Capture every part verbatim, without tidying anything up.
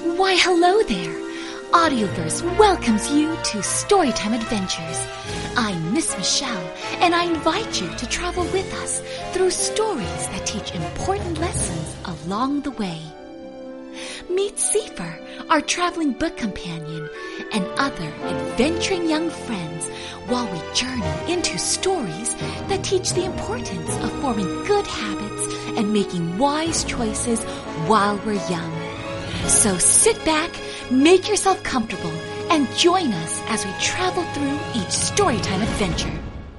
Why, hello there. Audioverse welcomes you to Storytime Adventures. I'm Miss Michelle, and I invite you to travel with us through stories that teach important lessons along the way. Meet Seifer, our traveling book companion, and other adventuring young friends while we journey into stories that teach the importance of forming good habits and making wise choices while we're young. So sit back, make yourself comfortable, and join us as we travel through each Storytime adventure.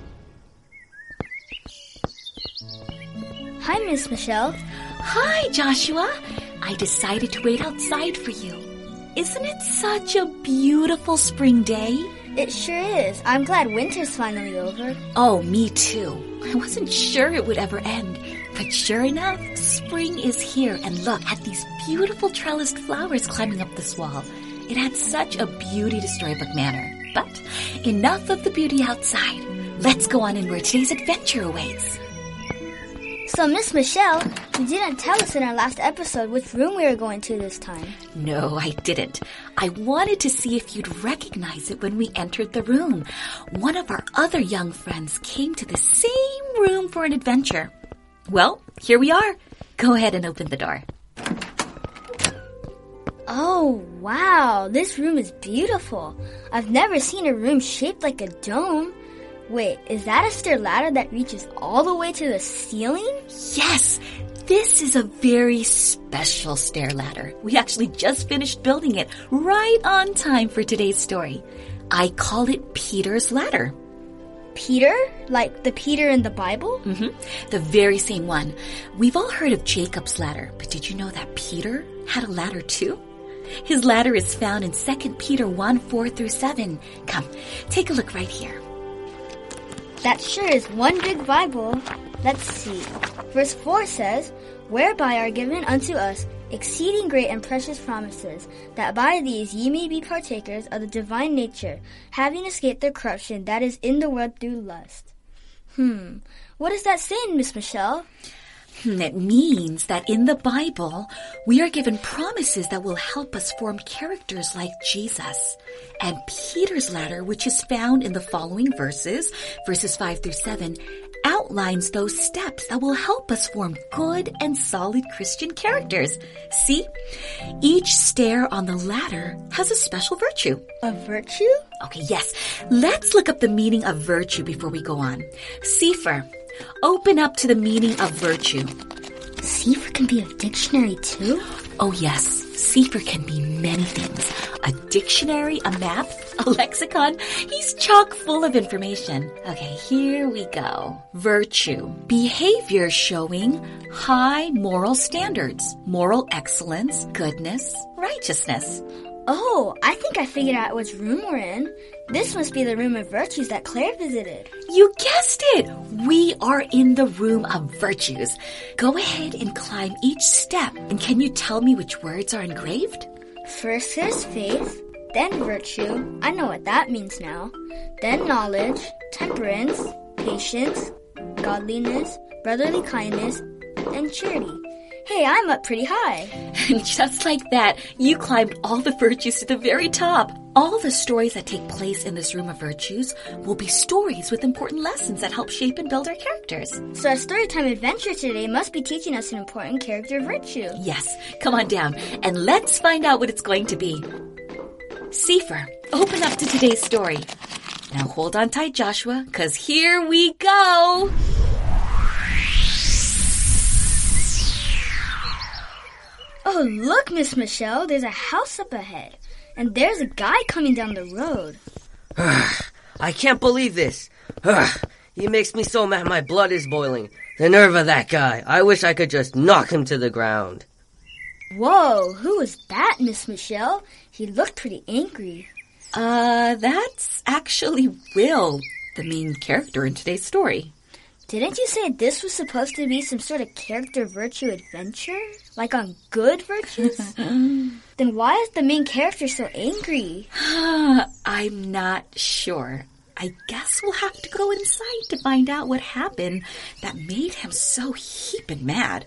Hi, Miss Michelle. Hi, Joshua. I decided to wait outside for you. Isn't it such a beautiful spring day? It sure is. I'm glad winter's finally over. Oh, me too. I wasn't sure it would ever end. But sure enough, spring is here. And look at these beautiful trellised flowers climbing up this wall. It adds such a beauty to Storybook Manor. But enough of the beauty outside. Let's go on in where today's adventure awaits. So, Miss Michelle, you didn't tell us in our last episode which room we were going to this time. No, I didn't. I wanted to see if you'd recognize it when we entered the room. One of our other young friends came to the same room for an adventure. Well, here we are. Go ahead and open the door. Oh, wow. This room is beautiful. I've never seen a room shaped like a dome. Wait, is that a stair ladder that reaches all the way to the ceiling? Yes, this is a very special stair ladder. We actually just finished building it right on time for today's story. I call it Peter's Ladder. Peter? Like the Peter in the Bible? Mm-hmm. The very same one. We've all heard of Jacob's ladder, but did you know that Peter had a ladder too? His ladder is found in Second Peter one, four through seven. Come, take a look right here. That sure is one big Bible. Let's see. Verse four says, "Whereby are given unto us exceeding great and precious promises, that by these ye may be partakers of the divine nature, having escaped the corruption that is in the world through lust." Hmm. What does that say, Miss Michelle? It means that in the Bible, we are given promises that will help us form characters like Jesus. And Peter's ladder, which is found in the following verses, verses five through seven, outlines those steps that will help us form good and solid Christian characters. See? Each stair on the ladder has a special virtue. A virtue? Okay, yes. Let's look up the meaning of virtue before we go on. Seifer, open up to the meaning of virtue. Seifer can be a dictionary too? Oh yes, Seifer can be many things. A dictionary, a map, a lexicon. He's chock full of information. Okay, here we go. Virtue. Behavior showing high moral standards, moral excellence, goodness, righteousness. Oh, I think I figured out which room we're in. This must be the room of virtues that Claire visited. You guessed it! We are in the room of virtues. Go ahead and climb each step. And can you tell me which words are engraved? First there's faith, then virtue. I know what that means now. Then knowledge, temperance, patience, godliness, brotherly kindness, and charity. Hey, I'm up pretty high. And just like that, you climbed all the virtues to the very top. All the stories that take place in this room of virtues will be stories with important lessons that help shape and build our characters. So our Storytime adventure today must be teaching us an important character virtue. Yes, come on down and let's find out what it's going to be. Seifer, open up to today's story. Now hold on tight, Joshua, because here we go. Oh, look, Miss Michelle, there's a house up ahead. And there's a guy coming down the road. I can't believe this. He makes me so mad my blood is boiling. The nerve of that guy. I wish I could just knock him to the ground. Whoa, who was that, Miss Michelle? He looked pretty angry. Uh, that's actually Will, the main character in today's story. Didn't you say this was supposed to be some sort of character virtue adventure? Like on good virtues? Then why is the main character so angry? I'm not sure. I guess we'll have to go inside to find out what happened that made him so heapin' mad.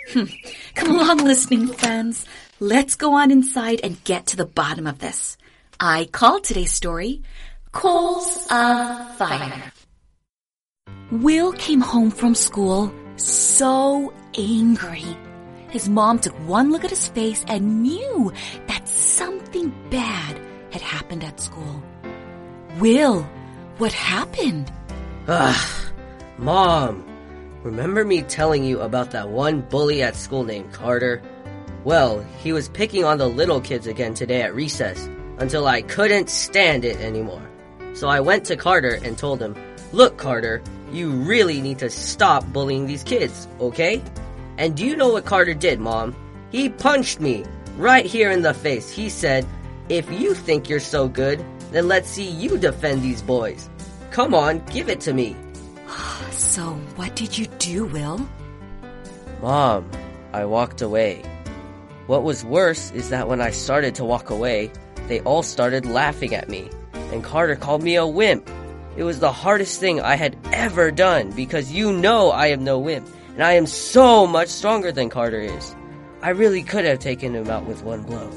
Come along, listening friends. Let's go on inside and get to the bottom of this. I called today's story, Coals of Fire. Will came home from school so angry. His mom took one look at his face and knew that something bad had happened at school. Will, what happened? Ugh, Mom, remember me telling you about that one bully at school named Carter? Well, he was picking on the little kids again today at recess until I couldn't stand it anymore. So I went to Carter and told him, "Look, Carter, you really need to stop bullying these kids, okay?" And do you know what Carter did, Mom? He punched me right here in the face. He said, "If you think you're so good, then let's see you defend these boys. Come on, give it to me." So what did you do, Will? Mom, I walked away. What was worse is that when I started to walk away, they all started laughing at me, and Carter called me a wimp. It was the hardest thing I had ever done because you know I am no wimp, and I am so much stronger than Carter is. I really could have taken him out with one blow.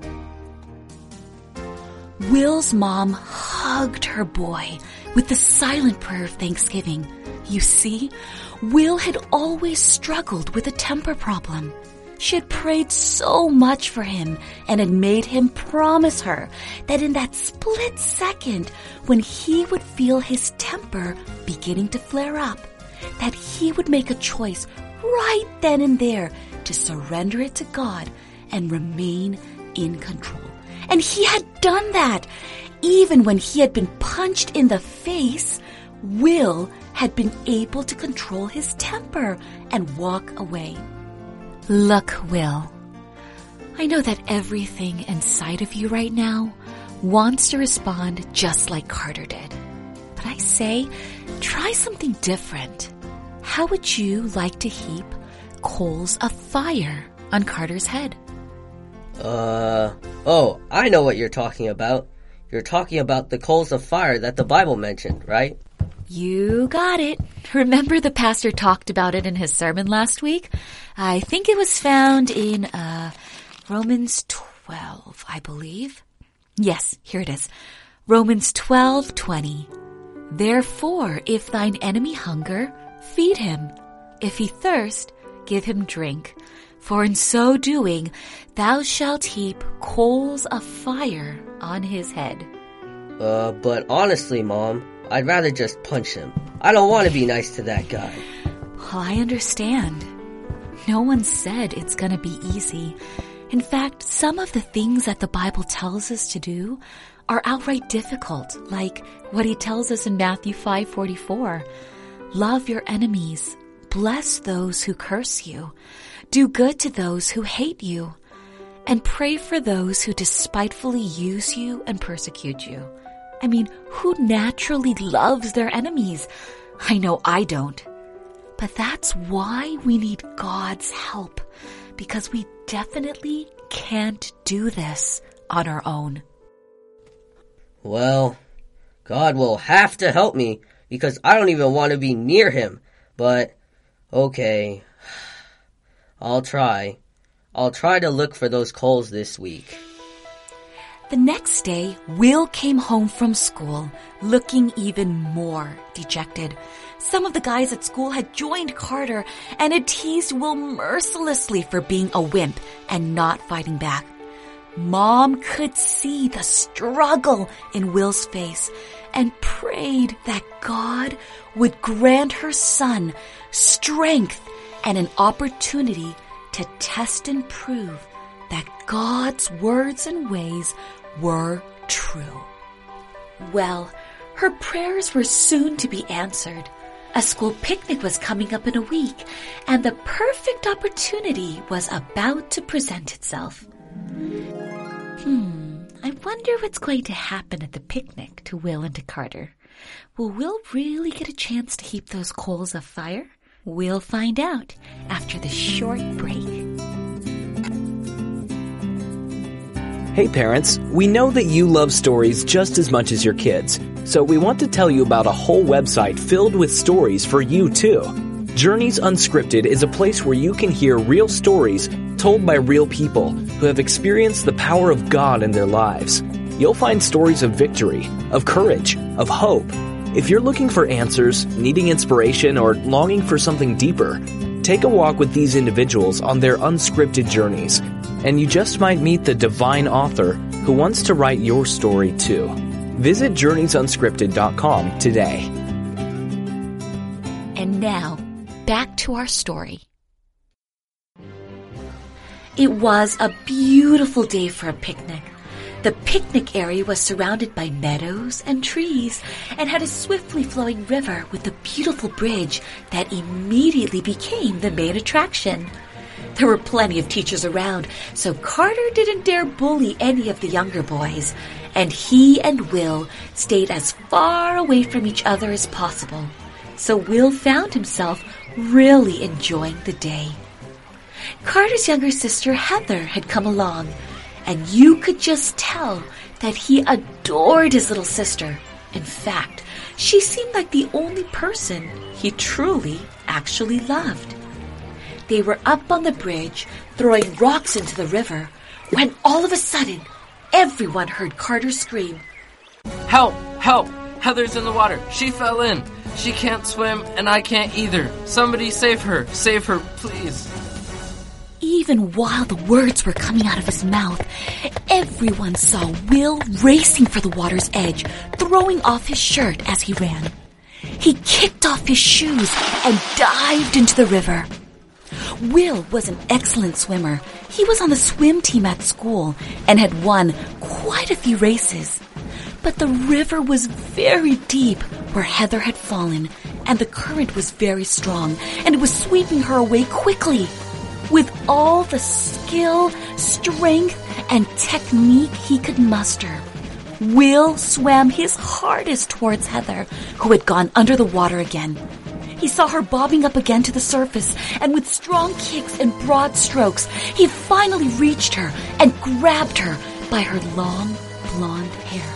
Will's mom hugged her boy with the silent prayer of thanksgiving. You see, Will had always struggled with a temper problem. She had prayed so much for him and had made him promise her that in that split second when he would feel his temper beginning to flare up, that he would make a choice right then and there to surrender it to God and remain in control. And he had done that. Even when he had been punched in the face, Will had been able to control his temper and walk away. Look, Will, I know that everything inside of you right now wants to respond just like Carter did. But I say, try something different. How would you like to heap coals of fire on Carter's head? Uh, oh, I know what you're talking about. You're talking about the coals of fire that the Bible mentioned, right? You got it. Remember the pastor talked about it in his sermon last week? I think it was found in uh, Romans twelve, I believe. Yes, here it is. Romans twelve twenty. Therefore, if thine enemy hunger, feed him. If he thirst, give him drink. For in so doing, thou shalt heap coals of fire on his head. Uh, but honestly, Mom, I'd rather just punch him. I don't want to be nice to that guy. Well, I understand. No one said it's going to be easy. In fact, some of the things that the Bible tells us to do are outright difficult, like what he tells us in Matthew five forty-four. Love your enemies. Bless those who curse you. Do good to those who hate you. And pray for those who despitefully use you and persecute you. I mean, who naturally loves their enemies? I know I don't. But that's why we need God's help, because we definitely can't do this on our own. Well, God will have to help me because I don't even want to be near him. But, okay, I'll try. I'll try to look for those coals this week. The next day, Will came home from school looking even more dejected. Some of the guys at school had joined Carter and had teased Will mercilessly for being a wimp and not fighting back. Mom could see the struggle in Will's face and prayed that God would grant her son strength and an opportunity to test and prove that God's words and ways were true. Well, her prayers were soon to be answered. A school picnic was coming up in a week, and the perfect opportunity was about to present itself. Hmm, I wonder what's going to happen at the picnic to Will and to Carter. Will Will really get a chance to heap those coals of fire? We'll find out after this short break. Hey parents, we know that you love stories just as much as your kids, so we want to tell you about a whole website filled with stories for you too. Journeys Unscripted is a place where you can hear real stories told by real people who have experienced the power of God in their lives. You'll find stories of victory, of courage, of hope. If you're looking for answers, needing inspiration, or longing for something deeper, take a walk with these individuals on their unscripted journeys, and you just might meet the divine author who wants to write your story too. Visit journeys unscripted dot com today. And now, back to our story. It was a beautiful day for a picnic. The picnic area was surrounded by meadows and trees and had a swiftly flowing river with a beautiful bridge that immediately became the main attraction. There were plenty of teachers around, so Carter didn't dare bully any of the younger boys, and he and Will stayed as far away from each other as possible. So Will found himself really enjoying the day. Carter's younger sister Heather had come along, and you could just tell that he adored his little sister. In fact, she seemed like the only person he truly actually loved. They were up on the bridge, throwing rocks into the river, when all of a sudden, everyone heard Carter scream, "Help! Help! Heather's in the water. She fell in. She can't swim, and I can't either. Somebody save her. Save her, please." Even while the words were coming out of his mouth, everyone saw Will racing for the water's edge, throwing off his shirt as he ran. He kicked off his shoes and dived into the river. Will was an excellent swimmer. He was on the swim team at school and had won quite a few races. But the river was very deep where Heather had fallen, and the current was very strong, and it was sweeping her away quickly. With all the skill, strength, and technique he could muster, Will swam his hardest towards Heather, who had gone under the water again. He saw her bobbing up again to the surface, and with strong kicks and broad strokes, he finally reached her and grabbed her by her long, blonde hair.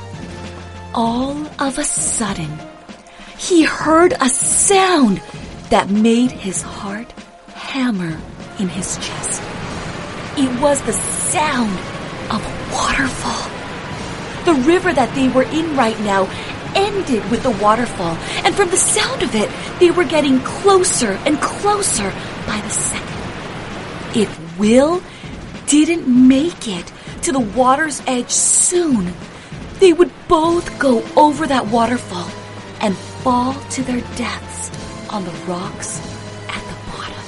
All of a sudden, he heard a sound that made his heart hammer in his chest. It was the sound of a waterfall. The river that they were in right now ended with the waterfall, and from the sound of it, they were getting closer and closer by the second. If Will didn't make it to the water's edge soon, they would both go over that waterfall and fall to their deaths on the rocks at the bottom.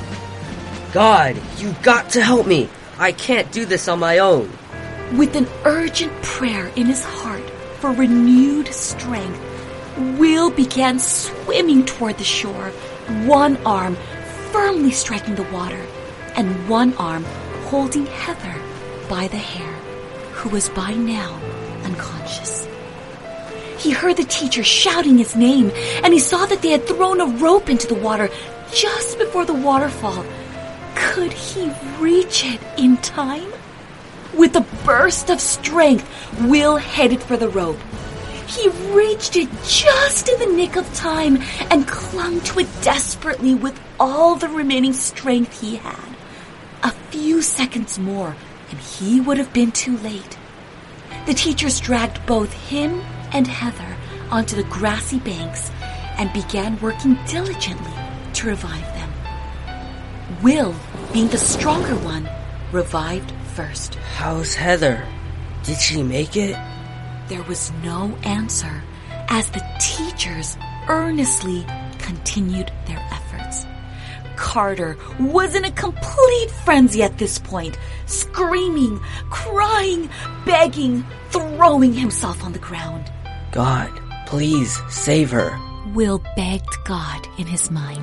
God, you got to help me. I can't do this on my own. With an urgent prayer in his heart for renewed strength, Will began swimming toward the shore, one arm firmly striking the water and one arm holding Heather by the hair, who was by now unconscious. He heard the teacher shouting his name, and he saw that they had thrown a rope into the water just before the waterfall. Could he reach it in time? With a burst of strength, Will headed for the rope. He reached it just in the nick of time and clung to it desperately with all the remaining strength he had. A few seconds more, and he would have been too late. The teachers dragged both him and Heather onto the grassy banks and began working diligently to revive them. Will, being the stronger one, revived first. How's Heather? Did she make it? There was no answer as the teachers earnestly continued their efforts. Carter was in a complete frenzy at this point, screaming, crying, begging, throwing himself on the ground. God, please save her. Will begged God in his mind.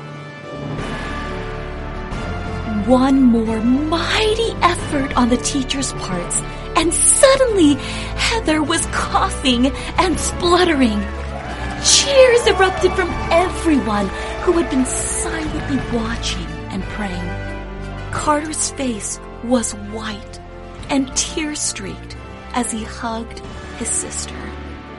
One more mighty effort on the teacher's parts, and suddenly Heather was coughing and spluttering. Cheers erupted from everyone who had been silently watching and praying. Carter's face was white and tear-streaked as he hugged his sister.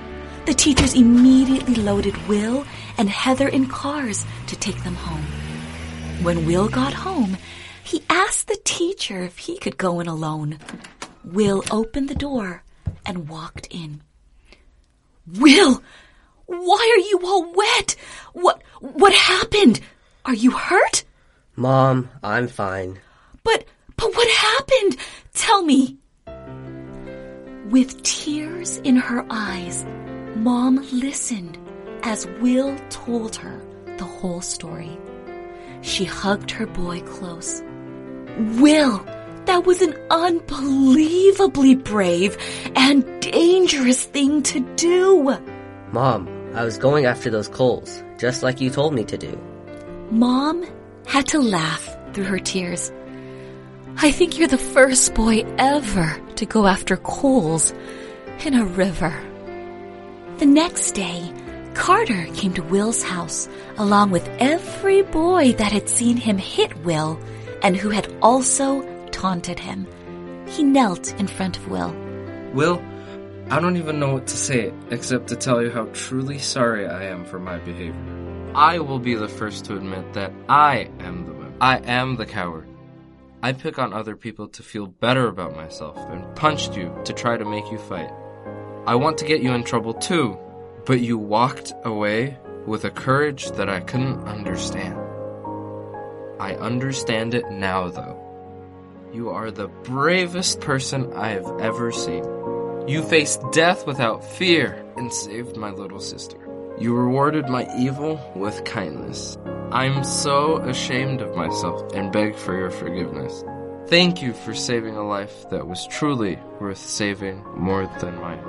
The teachers immediately loaded Will and Heather in cars to take them home. When Will got home, he asked the teacher if he could go in alone. Will opened the door and walked in. Will, why are you all wet? What, what happened? Are you hurt? Mom, I'm fine. But, but what happened? Tell me. With tears in her eyes, Mom listened as Will told her the whole story. She hugged her boy close. Will, that was an unbelievably brave and dangerous thing to do. Mom, I was going after those coals, just like you told me to do. Mom had to laugh through her tears. I think you're the first boy ever to go after coals in a river. The next day, Carter came to Will's house along with every boy that had seen him hit Will and who had also taunted him. He knelt in front of Will. Will, I don't even know what to say except to tell you how truly sorry I am for my behavior. I will be the first to admit that I am the wimp. I am the coward. I pick on other people to feel better about myself and punched you to try to make you fight. I want to get you in trouble too, but you walked away with a courage that I couldn't understand. I understand it now, though. You are the bravest person I have ever seen. You faced death without fear and saved my little sister. You rewarded my evil with kindness. I'm so ashamed of myself and beg for your forgiveness. Thank you for saving a life that was truly worth saving more than mine.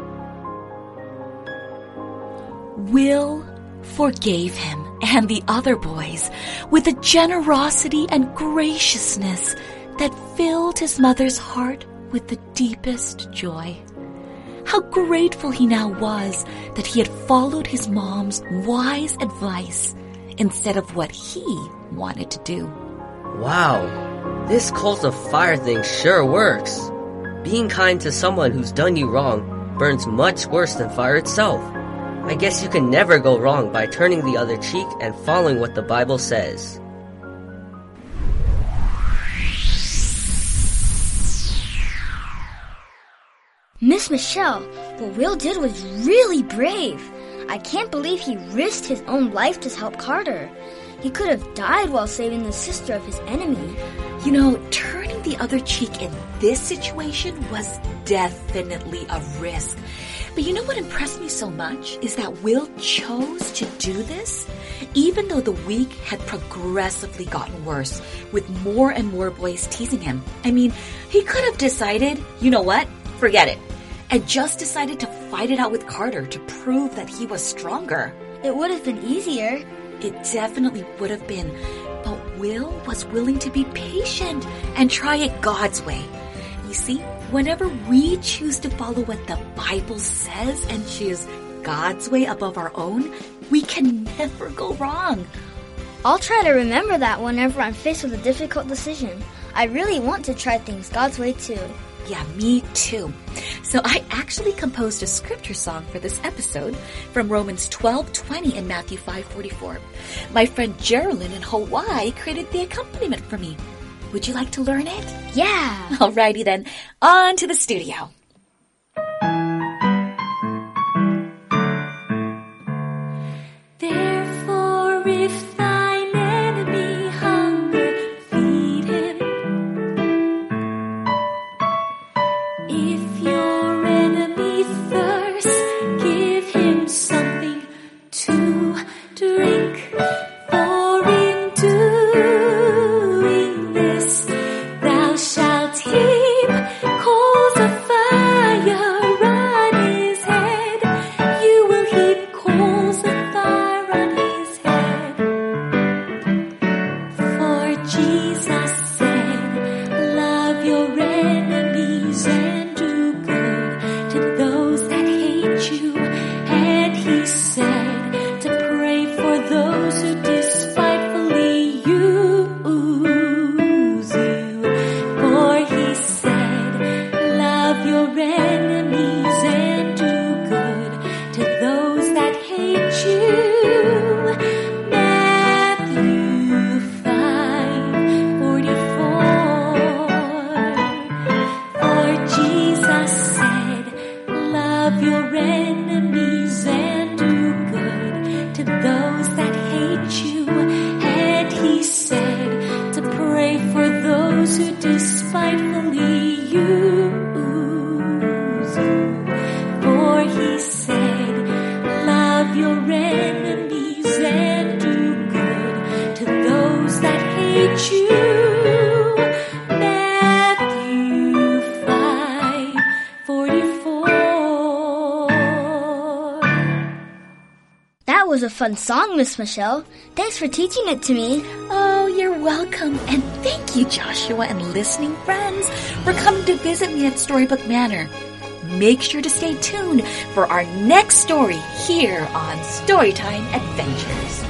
Will forgave him and the other boys with a generosity and graciousness that filled his mother's heart with the deepest joy. How grateful he now was that he had followed his mom's wise advice instead of what he wanted to do. Wow, this coals of fire thing sure works. Being kind to someone who's done you wrong burns much worse than fire itself. I guess you can never go wrong by turning the other cheek and following what the Bible says. Miss Michelle, what Will did was really brave. I can't believe he risked his own life to help Carter. He could have died while saving the sister of his enemy. You know, turning the other cheek in this situation was definitely a risk. But you know what impressed me so much is that Will chose to do this even though the week had progressively gotten worse with more and more boys teasing him. I mean, he could have decided, you know what, forget it, and just decided to fight it out with Carter to prove that he was stronger. It would have been easier. It definitely would have been. But Will was willing to be patient and try it God's way. You see, whenever we choose to follow what the Bible says and choose God's way above our own, we can never go wrong. I'll try to remember that whenever I'm faced with a difficult decision. I really want to try things God's way too. Yeah, me too. So I actually composed a scripture song for this episode from Romans twelve twenty and Matthew five forty-four. My friend Geraldine in Hawaii created the accompaniment for me. Would you like to learn it? Yeah. Alrighty then, on to the studio. Therefore, if thine enemy hunger, feed him. If your enemy thirst, give him something to drink. For in doing this, thou shalt heap coals of fire who despitefully use you. For he said, love your enemies and do good to those that hate you. Matthew five forty-four. That was a fun song, Miss Michelle. Thanks for teaching it to me. Oh, you're welcome. And thank you, Joshua and listening friends, for coming to visit me at Storybook Manor. Make sure to stay tuned for our next story here on Storytime Adventures.